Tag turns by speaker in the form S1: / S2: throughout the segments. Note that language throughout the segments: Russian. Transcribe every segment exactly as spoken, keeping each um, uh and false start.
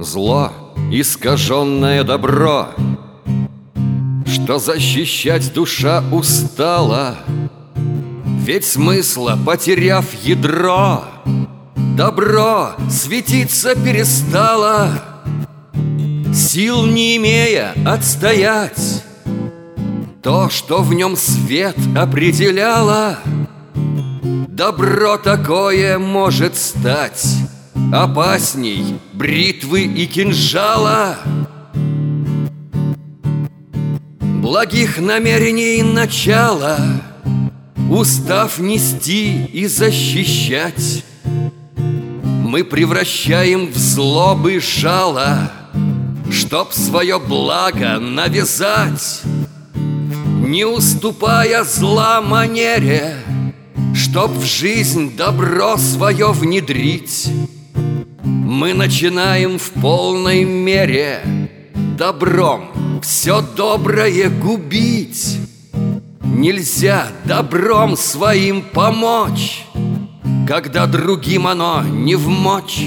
S1: Зло, искаженное добро, что защищать душа устала, ведь смысла потеряв ядро, добро светиться перестало, сил не имея отстоять то, что в нем свет определяло. Добро такое может стать опасней бритвы и кинжала. Благих намерений начало, устав нести и защищать, мы превращаем в злобы жало, чтоб свое благо навязать, не уступая зла манере, чтоб в жизнь добро свое внедрить. Мы начинаем в полной мере добром все доброе губить. Нельзя добром своим помочь, когда другим оно не вмочь.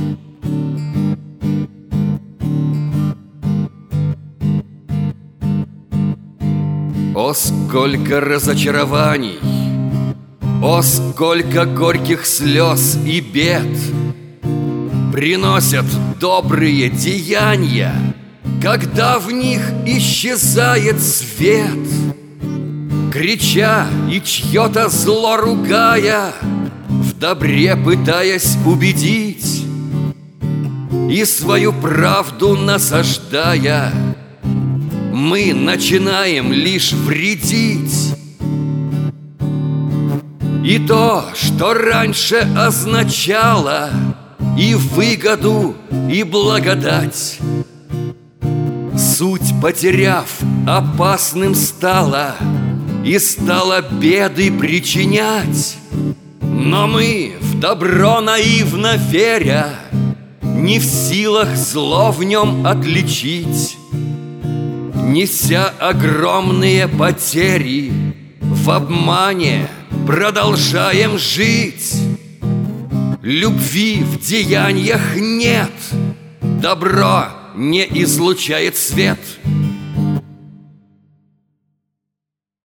S1: О, сколько разочарований! О, сколько горьких слез и бед приносят добрые деяния, когда в них исчезает свет. Крича и чье-то зло ругая, в добре пытаясь убедить, и свою правду насаждая, мы начинаем лишь вредить. И то, что раньше означало и выгоду, и благодать, суть потеряв, опасным стало и стало беды причинять. Но мы, в добро наивно веря, не в силах зло в нем отличить, неся огромные потери, в обмане продолжаем жить. Любви в деяниях нет, добро не излучает свет.